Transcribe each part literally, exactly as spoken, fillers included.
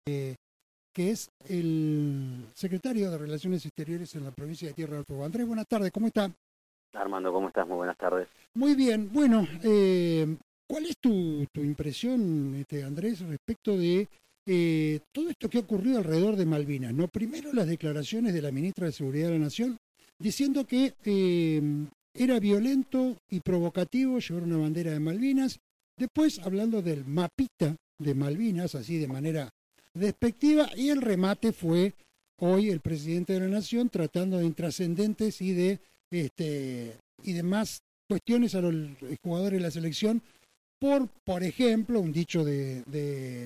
eh, que es el secretario de Relaciones Exteriores en la provincia de Tierra del Fuego. Andrés, buenas tardes, ¿cómo está? Armando, ¿cómo estás? Muy buenas tardes. Muy bien, bueno, eh, ¿cuál es tu, tu impresión, este, Andrés, respecto de eh, todo esto que ha ocurrido alrededor de Malvinas? ¿No? Primero las declaraciones de la ministra de Seguridad de la Nación diciendo que eh, era violento y provocativo llevar una bandera de Malvinas, después hablando del mapita de Malvinas, así de manera despectiva, y el remate fue hoy el presidente de la Nación tratando de intrascendentes y de este y demás cuestiones a los jugadores de la selección por, por ejemplo, un dicho de, de,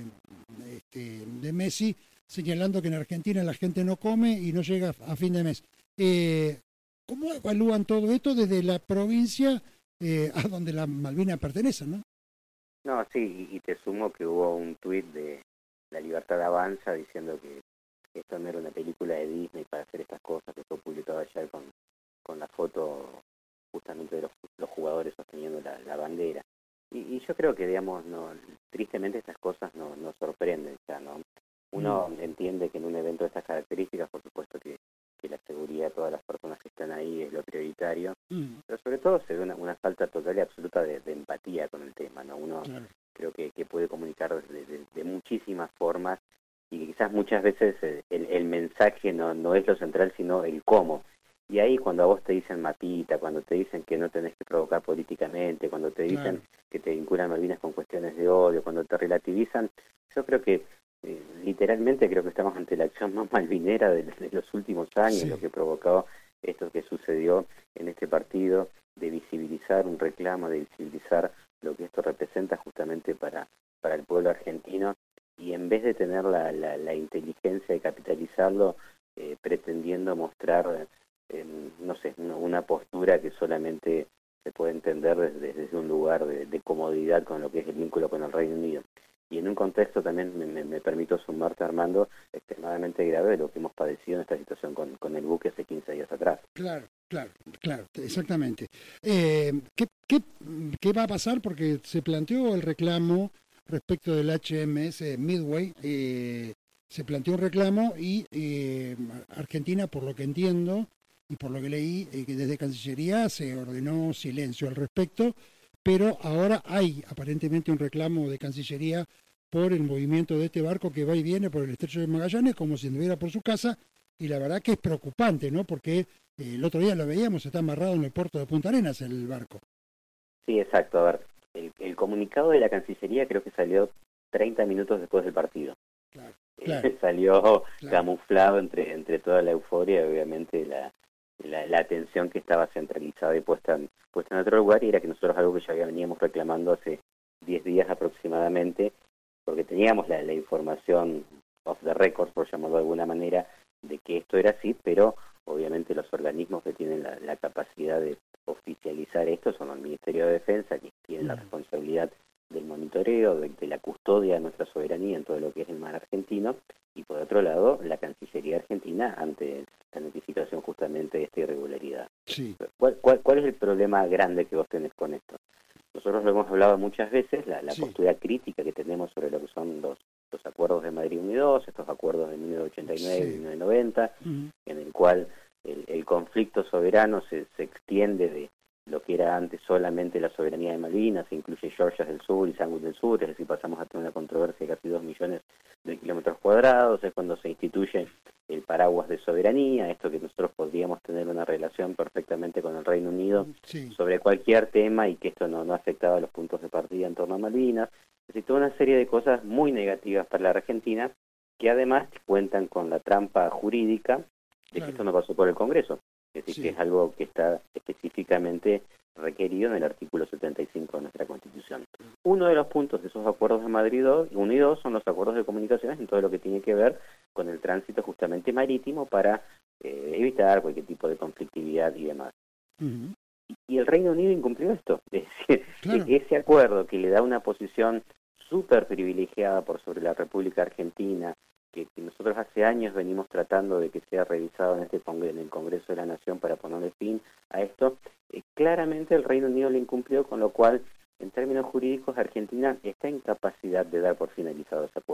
este, de Messi señalando que en Argentina la gente no come y no llega a fin de mes. Eh, ¿Cómo evalúan todo esto desde la provincia eh, a donde la Malvinas pertenece, no? No, sí, y, y te sumo que hubo un tuit de La Libertad Avanza diciendo que esto no era una película de Disney para hacer estas cosas, que fue publicado ayer con, con la foto justamente de los, los jugadores sosteniendo la, la bandera. Y, y yo creo que, digamos, no, tristemente estas cosas no, no sorprenden ya, ¿no? Uno Mm. entiende que en un evento de estas características, por supuesto que, que la seguridad de todas las personas que están ahí es lo prioritario, Mm. pero sobre todo se ve una, una falta total y absoluta de, de empatía con el tema, ¿no? Uno Claro. creo que, que puede comunicar de, de, de muchísimas formas y que quizás muchas veces el, el mensaje no, no es lo central, sino el cómo. Y ahí cuando a vos te dicen mapita, cuando te dicen que no tenés que provocar políticamente, cuando te dicen Claro. que te vinculan Malvinas con cuestiones de odio, cuando te relativizan, yo creo que eh, literalmente creo que estamos ante la acción más malvinera de, de los últimos años, lo Sí. que provocó esto que sucedió en este partido, de visibilizar un reclamo, de visibilizar lo que esto representa justamente para, para el pueblo argentino, y en vez de tener la, la, la inteligencia de capitalizarlo, eh, pretendiendo mostrar, eh, no sé, una, una postura que solamente se puede entender desde, desde un lugar de, de comodidad con lo que es el vínculo con el Reino Unido. Y en un contexto también me, me, me permito sumarte, Armando, extremadamente grave de lo que hemos padecido en esta situación con, con el buque hace quince días atrás. Claro, claro, claro, exactamente. Eh, ¿qué, qué, ¿Qué va a pasar? Porque se planteó el reclamo respecto del H M S Midway, eh, se planteó un reclamo y eh, Argentina, por lo que entiendo y por lo que leí, eh, que desde Cancillería se ordenó silencio al respecto, pero ahora hay aparentemente un reclamo de Cancillería por el movimiento de este barco que va y viene por el estrecho de Magallanes como si anduviera por su casa, y la verdad que es preocupante, ¿no? Porque eh, el otro día lo veíamos, está amarrado en el puerto de Punta Arenas el barco. Sí, exacto. A ver, el, el comunicado de la Cancillería creo que salió treinta minutos después del partido. Claro, claro, Eh, salió claro. camuflado entre, entre toda la euforia y obviamente la, la, la atención que estaba centralizada y puesta, en- puesta en otro lugar, y era que nosotros algo que ya veníamos reclamando hace diez días aproximadamente, porque teníamos la, la información off the record, por llamarlo de alguna manera, de que esto era así, pero obviamente los organismos que tienen la, la capacidad de oficializar esto son el Ministerio de Defensa, que tiene la Mm. responsabilidad del monitoreo, de, de la custodia de nuestra soberanía en todo lo que es el mar argentino, y por otro lado, la Cancillería Argentina ante la notificación justamente de esta irregularidad. Sí, ¿Cuál, cuál, cuál es el problema grande que vos tenés con esto? Nosotros lo hemos hablado muchas veces, la, la sí, postura crítica que tenemos sobre lo que son los, los acuerdos de Madrid uno y dos, estos acuerdos de mil novecientos ochenta y nueve y sí. mil novecientos noventa, Mm. en el cual el, el conflicto soberano se, se extiende de lo que era antes solamente la soberanía de Malvinas, se incluye Georgias del Sur y Sandwich del Sur, es decir, pasamos a tener una controversia de casi dos millones de kilómetros cuadrados, es cuando se instituye el paraguas de soberanía, esto que nosotros podríamos tener una relación perfectamente con el Reino Unido Sí, sobre cualquier tema y que esto no, no afectaba a los puntos de partida en torno a Malvinas, es decir, toda una serie de cosas muy negativas para la Argentina, que además cuentan con la trampa jurídica de que esto claro, no pasó por el Congreso, es decir, que sí. es algo que está específicamente requerido en el artículo setenta y cinco de nuestra Constitución. Uno de los puntos de esos acuerdos de Madrid uno y dos son los acuerdos de comunicaciones en todo lo que tiene que ver con el tránsito justamente marítimo para eh, evitar cualquier tipo de conflictividad y demás. Ujú. Y el Reino Unido incumplió esto, es decir, Claro, ese acuerdo que le da una posición súper privilegiada por sobre la República Argentina, que, que nosotros hace años venimos tratando de que sea revisado en este congre- en el Congreso de la Nación para ponerle fin a esto, eh, claramente el Reino Unido lo incumplió, con lo cual, en términos jurídicos, Argentina está en capacidad de dar por finalizado ese acuerdo.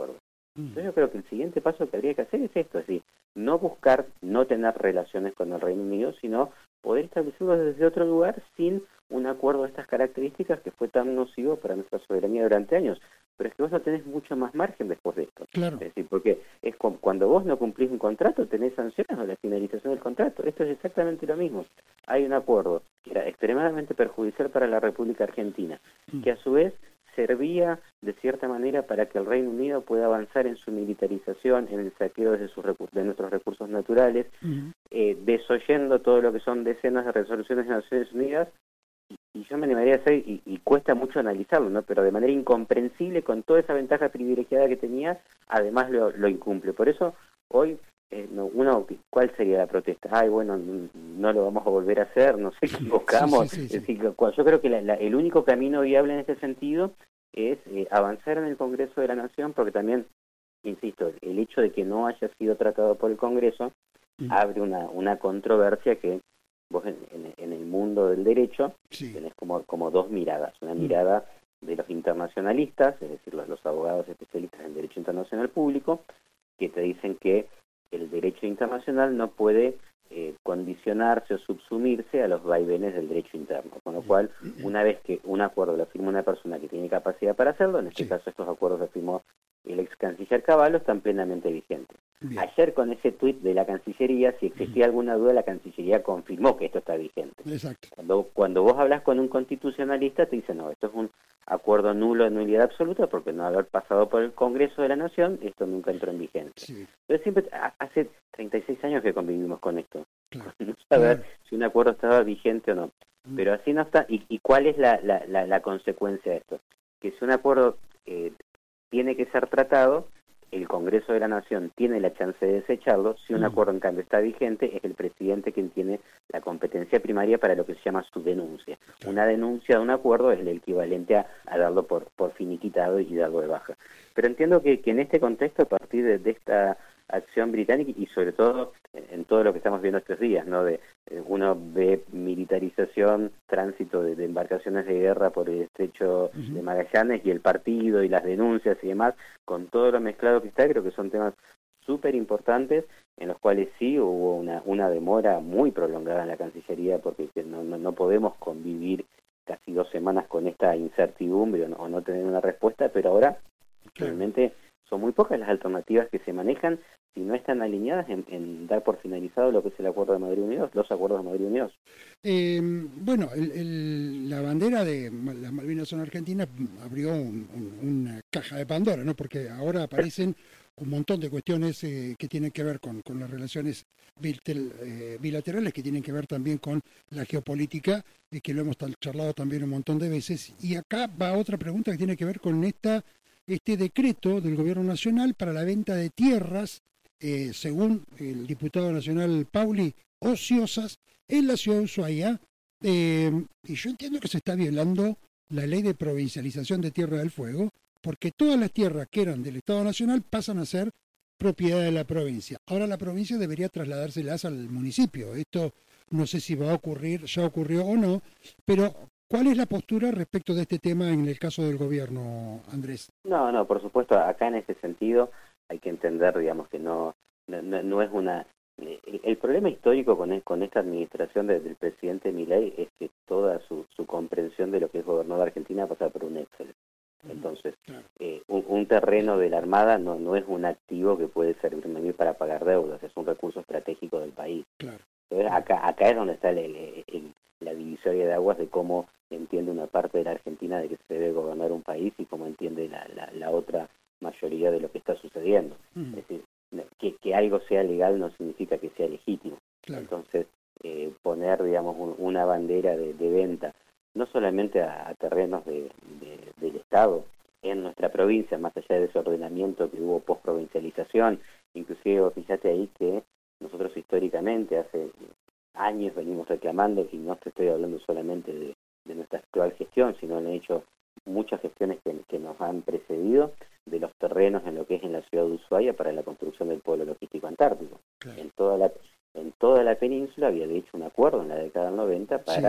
Entonces yo creo que el siguiente paso que habría que hacer es esto, es decir, no buscar no tener relaciones con el Reino Unido, sino poder establecerlo desde otro lugar sin un acuerdo de estas características que fue tan nocivo para nuestra soberanía durante años. Pero es que vos no tenés mucho más margen después de esto. Claro. Es decir, porque es como cuando vos no cumplís un contrato, tenés sanciones o la finalización del contrato. Esto es exactamente lo mismo. Hay un acuerdo que era extremadamente perjudicial para la República Argentina, mm. que a su vez servía de cierta manera para que el Reino Unido pueda avanzar en su militarización, en el saqueo de, sus de nuestros recursos naturales, uh-huh. eh, desoyendo todo lo que son decenas de resoluciones de Naciones Unidas, y, y yo me animaría a hacer, y, y cuesta mucho analizarlo, ¿no? Pero de manera incomprensible, con toda esa ventaja privilegiada que tenía, además lo, lo incumple. Por eso, hoy, eh, no, uno, ¿cuál sería la protesta? Ay, bueno, no, no lo vamos a volver a hacer, nos equivocamos. Sí, sí, sí, sí. Es decir, yo creo que la, la, el único camino viable en este sentido es eh, avanzar en el Congreso de la Nación, porque también, insisto, el hecho de que no haya sido tratado por el Congreso mm. abre una, una controversia que vos en, en, en el mundo del derecho sí. tenés como, como dos miradas. Una mm. mirada de los internacionalistas, es decir, los, los abogados especialistas en derecho internacional público, que te dicen que el derecho internacional no puede eh, condicionarse o subsumirse a los vaivenes del derecho interno, con lo cual, una vez que un acuerdo lo firma una persona que tiene capacidad para hacerlo, en este sí. caso estos acuerdos los firmó el ex canciller Cavallo, están plenamente vigentes. Bien. Ayer con ese tuit de la Cancillería, si existía alguna duda, la Cancillería confirmó que esto está vigente. Exacto. Cuando, cuando vos hablas con un constitucionalista, te dice, no, esto es un acuerdo nulo de nulidad absoluta, porque no haber pasado por el Congreso de la Nación, esto nunca entró en vigencia. Sí. Entonces siempre, hace treinta y seis años que convivimos con esto. Claro. No saber claro. si un acuerdo estaba vigente o no. Mm. Pero así no está. ¿Y, y cuál es la, la, la, la consecuencia de esto? Que si un acuerdo eh, tiene que ser tratado, el Congreso de la Nación tiene la chance de desecharlo. Si un mm. acuerdo en cambio está vigente, es el presidente quien tiene la competencia primaria para lo que se llama su denuncia. Claro. Una denuncia de un acuerdo es el equivalente a, a darlo por, por finiquitado y darlo de baja. Pero entiendo que, que en este contexto, a partir de, de esta acción británica y sobre todo en, en todo lo que estamos viendo estos días, ¿no? De eh, uno ve militarización, tránsito de, de embarcaciones de guerra por el estrecho uh-huh. de Magallanes y el partido y las denuncias y demás, con todo lo mezclado que está, creo que son temas súper importantes en los cuales sí hubo una, una demora muy prolongada en la Cancillería, porque no, no, no podemos convivir casi dos semanas con esta incertidumbre o no, o no tener una respuesta, pero ahora claro. realmente son muy pocas las alternativas que se manejan si no están alineadas en, en dar por finalizado lo que es el Acuerdo de Madrid Unidos, los Acuerdos de Madrid Unidos. Eh, bueno, el, el, la bandera de las Malvinas son argentinas abrió un, un, una caja de Pandora, ¿no? Porque ahora aparecen un montón de cuestiones eh, que tienen que ver con, con las relaciones bilater, eh, bilaterales, que tienen que ver también con la geopolítica, eh, que lo hemos charlado también un montón de veces. Y acá va otra pregunta que tiene que ver con esta este decreto del Gobierno Nacional para la venta de tierras, eh, según el diputado nacional Pauli, ociosas en la ciudad de Ushuaia. Eh, y yo entiendo que se está violando la ley de provincialización de Tierra del Fuego, porque todas las tierras que eran del Estado Nacional pasan a ser propiedad de la provincia. Ahora la provincia debería trasladárselas al municipio. Esto no sé si va a ocurrir, ya ocurrió o no, pero ¿cuál es la postura respecto de este tema en el caso del gobierno, Andrés? No, no, por supuesto, acá en ese sentido hay que entender, digamos, que no, no, no es una... El, el problema histórico con, el, con esta administración de, del presidente Milei es que toda su, su comprensión de lo que es gobernar Argentina pasa por un Excel. Entonces, claro. eh, un, un terreno de la Armada no, no es un activo que puede servir para pagar deudas, es un recurso estratégico del país. Claro. Entonces, acá, acá es donde está el, el, el, la divisoria de aguas de cómo entiende una parte de la Argentina de que se debe gobernar un país y cómo entiende la, la, la otra mayoría de lo que está sucediendo. Uh-huh. Es decir, que, que algo sea legal no significa que sea legítimo. Claro. Entonces, eh, poner, digamos, un, una bandera de, de venta, no solamente a, a terrenos de, de, del Estado, en nuestra provincia, más allá de ese ordenamiento que hubo post-provincialización, inclusive, fíjate ahí que nosotros históricamente, hace años venimos reclamando, y no te estoy hablando solamente de, de nuestra actual gestión, sino han hecho muchas gestiones que, que nos han precedido, de los terrenos en lo que es en la ciudad de Ushuaia para la construcción del polo logístico antártico. Claro. En toda la en toda la península había de hecho un acuerdo en la década del noventa para sí.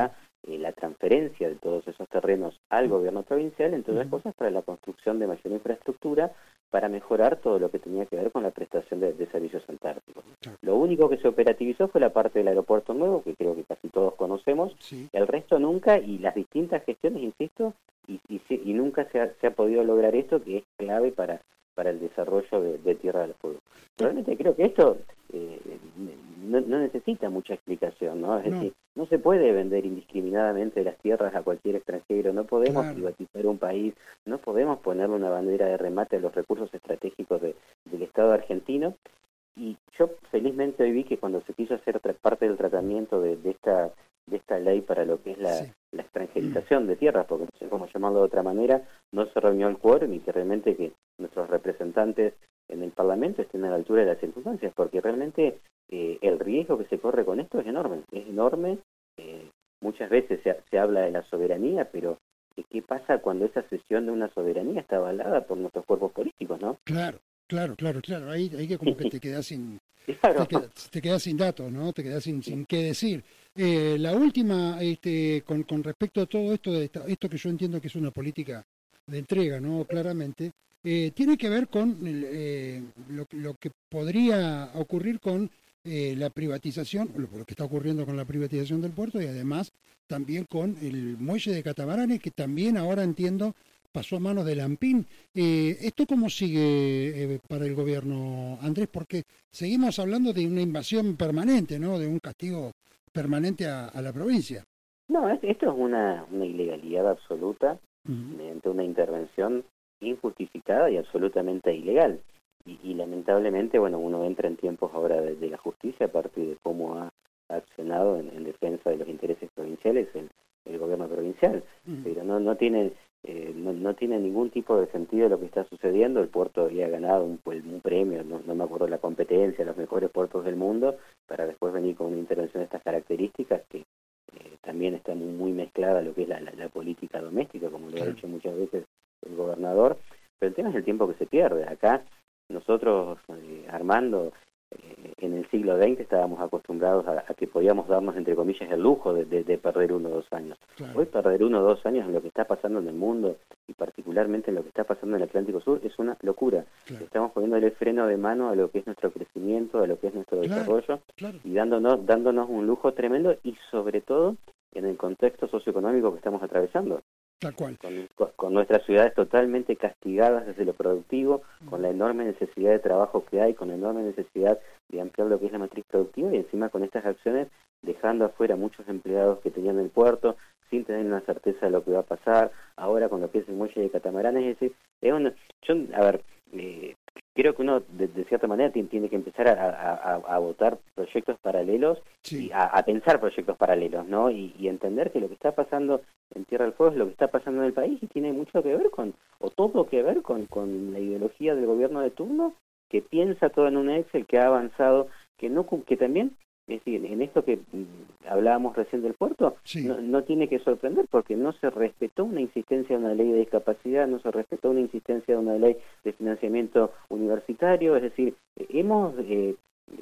eh, la transferencia de todos esos terrenos al gobierno provincial, entre otras cosas, para la construcción de mayor infraestructura, para mejorar todo lo que tenía que ver con la prestación de, de servicios antárticos. Lo único que se operativizó fue la parte del aeropuerto nuevo, que creo que casi todos conocemos, sí. El resto nunca, y las distintas gestiones, insisto, y, y, y nunca se ha, se ha podido lograr esto, que es clave para, para el desarrollo de, de Tierra del Fuego. Realmente creo que esto eh, no, no necesita mucha explicación, ¿no? Es no. decir, no se puede vender indiscriminadamente las tierras a cualquier extranjero, no podemos claro. privatizar un país, no podemos ponerle una bandera de remate a los recursos estratégicos de, del Estado argentino. Y yo felizmente hoy vi que cuando se quiso hacer otra parte del tratamiento de, de esta de esta ley para lo que es la, sí. la extranjerización de tierras, porque no sé cómo llamarlo de otra manera, no se reunió el quórum y que realmente que nuestros representantes en el Parlamento estén a la altura de las circunstancias, porque realmente eh, el riesgo que se corre con esto es enorme, es enorme. Eh, muchas veces se, se habla de la soberanía, pero ¿qué pasa cuando esa cesión de una soberanía está avalada por nuestros cuerpos políticos, no? Claro, claro, claro, claro. Ahí, ahí que como que te quedas sin, claro. te, quedas, te quedas sin datos, ¿no? Te quedas sin, sin qué decir. Eh, la última, este, con, con respecto a todo esto, de esta, esto que yo entiendo que es una política de entrega, ¿no? Claramente, eh, tiene que ver con eh, lo, lo que podría ocurrir con eh, la privatización, lo, lo que está ocurriendo con la privatización del puerto y además también con el muelle de catamaranes, que también ahora entiendo pasó a manos del ANPIN. Eh, ¿Esto cómo sigue eh, para el gobierno, Andrés? Porque seguimos hablando de una invasión permanente, ¿no? De un castigo permanente a, a la provincia. No, esto es una, una ilegalidad absoluta, uh-huh. mediante una intervención injustificada y absolutamente ilegal. Y, y lamentablemente, bueno, uno entra en tiempos ahora de, de la justicia a partir de cómo ha accionado en, en defensa de los intereses provinciales el, el gobierno provincial. Uh-huh. Pero no, no tiene eh, no, no tiene ningún tipo de sentido lo que está sucediendo. El puerto había ganado un, un premio, no, no me acuerdo la competencia, los mejores puertos del mundo, para después venir con una intervención de estas características que eh, también está muy, muy mezclada a lo que es la, la, la política doméstica, como lo ha dicho muchas veces el gobernador. Pero el tema es el tiempo que se pierde. Acá nosotros, eh, Armando, eh, en el siglo veinte estábamos acostumbrados a, a que podíamos darnos, entre comillas, el lujo de, de, de perder uno o dos años. Claro. Hoy perder uno o dos años en lo que está pasando en el mundo, y particularmente en lo que está pasando en el Atlántico Sur, es una locura. Claro. Estamos poniéndole freno de mano a lo que es nuestro crecimiento, a lo que es nuestro claro. desarrollo, claro. y dándonos, dándonos un lujo tremendo, y sobre todo en el contexto socioeconómico que estamos atravesando. Tal cual. Con, con nuestras ciudades totalmente castigadas desde lo productivo, uh-huh. con la enorme necesidad de trabajo que hay, con la enorme necesidad de ampliar lo que es la matriz productiva, y encima con estas acciones dejando afuera muchos empleados que tenían en el puerto, sin tener una certeza de lo que va a pasar, ahora con lo que es el muelle de catamaranes. Es decir, es una, yo, a ver, eh, creo que uno de, de cierta manera tiene, tiene que empezar a, a, a votar proyectos paralelos, sí. y a, a pensar proyectos paralelos, ¿no? Y, y entender que lo que está pasando en Tierra del Fuego es lo que está pasando en el país, y tiene mucho que ver con, o todo que ver con, con la ideología del gobierno de turno, que piensa todo en un Excel, que ha avanzado, que no que también, es decir, en esto que mm, hablábamos recién del puerto, sí. no, no tiene que sorprender, porque no se respetó una insistencia de una ley de discapacidad, no se respetó una insistencia de una ley de financiamiento universitario. Es decir, hemos eh,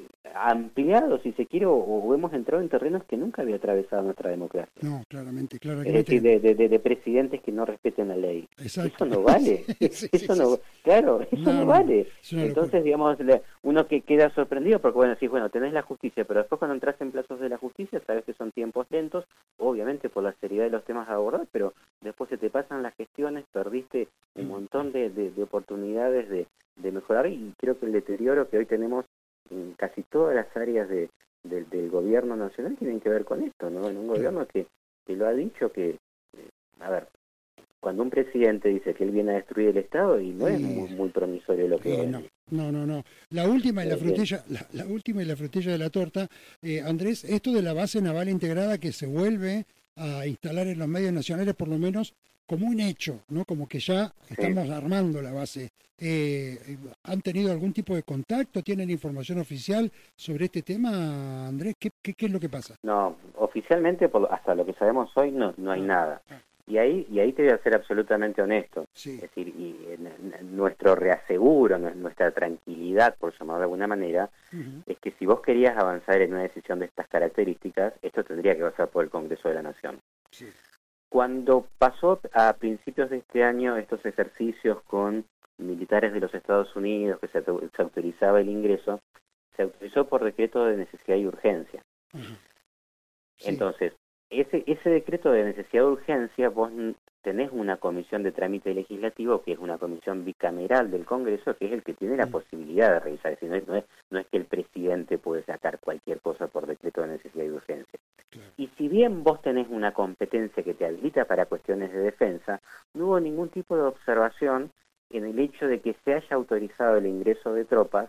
ampliado, si se quiere, o, o hemos entrado en terrenos que nunca había atravesado nuestra democracia. No, claramente, claramente. Es decir, de, de, de presidentes que no respeten la ley. Exacto. Eso no vale. sí, sí, eso sí, no, sí. Claro, eso no, no vale. No, Entonces, digamos, uno que queda sorprendido porque, bueno, sí, bueno, tenés la justicia, pero después cuando entras en plazos de la justicia, sabes que son tiempos lentos, obviamente por la seriedad de los temas a abordar, pero después se te pasan las gestiones, perdiste un montón de, de, de oportunidades de, de mejorar, y creo que el deterioro que hoy tenemos en casi todas las áreas de, de, del gobierno nacional tienen que ver con esto, ¿no? En un gobierno que, que lo ha dicho que, eh, a ver, cuando un presidente dice que él viene a destruir el Estado, y no sí. es muy, muy promisorio lo que eh, no, no, no, no. La última y la frutilla, la, la última y la frutilla de la torta, eh, Andrés, esto de la base naval integrada que se vuelve a instalar en los medios nacionales, por lo menos como un hecho, ¿no? Como que ya estamos sí. armando la base. Eh, ¿Han tenido algún tipo de contacto? ¿Tienen información oficial sobre este tema, Andrés? ¿Qué, qué, qué es lo que pasa? No, oficialmente, por, hasta lo que sabemos hoy, no, no hay ah, nada. Ah. Y ahí, y ahí te voy a ser absolutamente honesto. Sí. Es decir, y, en, nuestro reaseguro, nuestra tranquilidad, por llamarlo de alguna manera, uh-huh. es que si vos querías avanzar en una decisión de estas características, esto tendría que pasar por el Congreso de la Nación. Sí. Cuando pasó a principios de este año estos ejercicios con militares de los Estados Unidos, que se, se autorizaba el ingreso, se autorizó por decreto de necesidad y urgencia. Uh-huh. Sí. Entonces, ese, ese decreto de necesidad y urgencia, vos tenés una comisión de trámite legislativo, que es una comisión bicameral del Congreso, que es el que tiene la sí. posibilidad de revisar. Es decir, no es, no, es, no es que el presidente puede sacar cualquier cosa por decreto de necesidad y urgencia. Claro. Y si bien vos tenés una competencia que te habilita para cuestiones de defensa, no hubo ningún tipo de observación en el hecho de que se haya autorizado el ingreso de tropas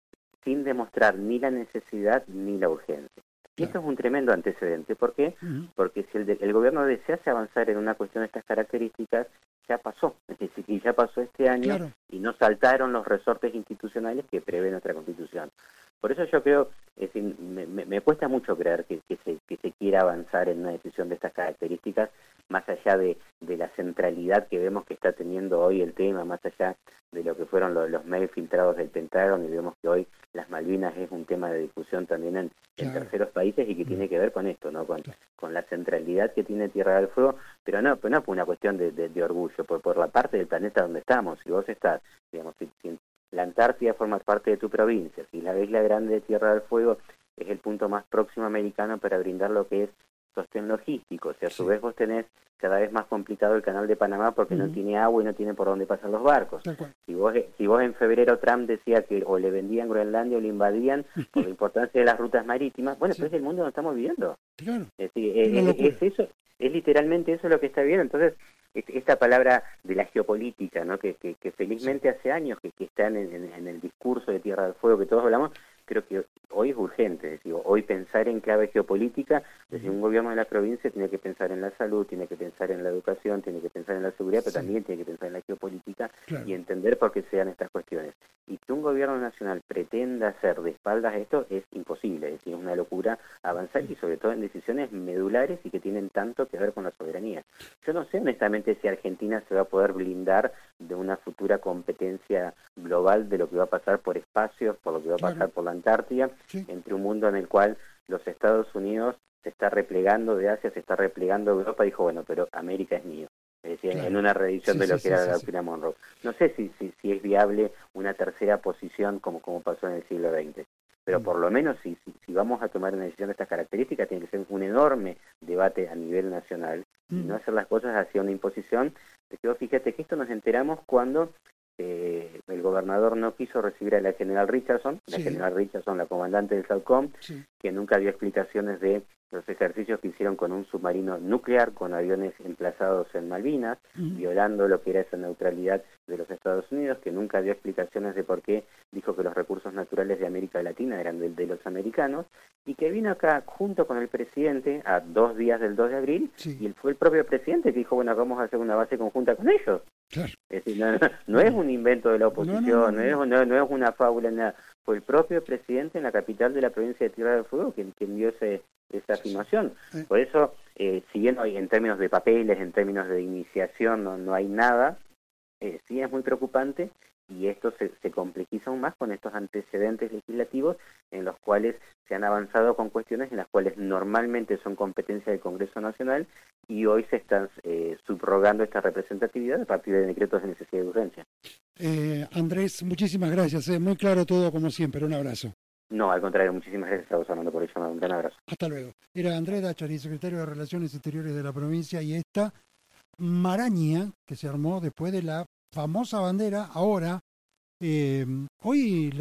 sin demostrar ni la necesidad ni la urgencia. Y esto es un tremendo antecedente. ¿Por qué? Uh-huh. Porque si el, de, el gobierno desease avanzar en una cuestión de estas características, ya pasó. Es decir, que ya pasó este año claro. y no saltaron los resortes institucionales que prevé nuestra Constitución. Por eso yo creo, es decir, me, me, me cuesta mucho creer que, que, se, que se quiera avanzar en una decisión de estas características, más allá de, de la centralidad que vemos que está teniendo hoy el tema, más allá de lo que fueron los, los mails filtrados del Pentágono, y vemos que hoy las Malvinas es un tema de discusión también en, en claro. terceros países y que tiene que ver con esto, ¿no? Con, con la centralidad que tiene Tierra del Fuego, pero no, pero no por una cuestión de, de, de orgullo, por, por la parte del planeta donde estamos. Si vos estás, digamos, si, si la Antártida forma parte de tu provincia, si la isla grande de Tierra del Fuego es el punto más próximo americano para brindar lo que es sostén logístico, si a su sí. vez vos tenés cada vez más complicado el canal de Panamá porque uh-huh. no tiene agua y no tiene por dónde pasar los barcos. Si vos, si vos en febrero Trump decía que o le vendían Groenlandia o le invadían por la importancia de las rutas marítimas, bueno, sí. pues es el mundo donde estamos viviendo. Claro. Es, decir, es, es eso, es literalmente eso lo que está viendo. Entonces, esta palabra de la geopolítica, ¿no? que, que, que felizmente sí. hace años que, que está en, en, en el discurso de Tierra del Fuego que todos hablamos, creo que hoy es urgente. Es decir, hoy pensar en clave geopolítica, es decir, un gobierno de la provincia tiene que pensar en la salud, tiene que pensar en la educación, tiene que pensar en la seguridad, pero sí. también tiene que pensar en la geopolítica claro. y entender por qué se dan estas cuestiones. Y que un gobierno nacional pretenda hacer de espaldas esto es imposible, es decir, es una locura avanzar y sobre todo en decisiones medulares y que tienen tanto que ver con la soberanía. Yo no sé honestamente si Argentina se va a poder blindar de una futura competencia global de lo que va a pasar por espacios, por lo que va a pasar claro. por la Antártida, sí. entre un mundo en el cual los Estados Unidos se está replegando de Asia, se está replegando de Europa, dijo, bueno, pero América es mío. Es decir, claro. en una reedición sí, de lo sí, que sí, era sí, la doctrina sí. Monroe. No sé si, si, si es viable una tercera posición como, como pasó en el siglo veinte, pero mm. por lo menos si, si, si vamos a tomar una decisión de estas características, tiene que ser un enorme debate a nivel nacional mm. y no hacer las cosas hacia una imposición. Pero fíjate que esto nos enteramos cuando eh, el gobernador no quiso recibir a la general Richardson, la sí. general Richardson, la comandante del SAUCOM, sí. que nunca dio explicaciones de los ejercicios que hicieron con un submarino nuclear, con aviones emplazados en Malvinas, uh-huh. violando lo que era esa neutralidad de los Estados Unidos, que nunca dio explicaciones de por qué dijo que los recursos naturales de América Latina eran de, de los americanos, y que vino acá junto con el presidente a dos días del dos de abril, sí. y él fue el propio presidente que dijo, bueno, vamos a hacer una base conjunta con ellos. Claro. Es decir, no, no, no es un invento de la oposición, no, no, no, no. No, es, no, no es una fábula, nada. Fue el propio presidente en la capital de la provincia de Tierra del Fuego quien, quien dio ese, esa afirmación. Sí. Por eso, eh, si bien hoy en términos de papeles, en términos de iniciación, no, no hay nada, eh, sí es muy preocupante, y esto se, se complejiza aún más con estos antecedentes legislativos en los cuales se han avanzado con cuestiones en las cuales normalmente son competencia del Congreso Nacional y hoy se están eh, subrogando esta representatividad a partir de decretos de necesidad y urgencia. Eh, Andrés, muchísimas gracias, eh, muy claro todo como siempre, un abrazo. No, al contrario, muchísimas gracias a vos, Armando, por el llamado, un gran abrazo. Hasta luego. Era Andrés Dachari, secretario de Relaciones Exteriores de la provincia, y esta maraña que se armó después de la famosa bandera, ahora, eh, hoy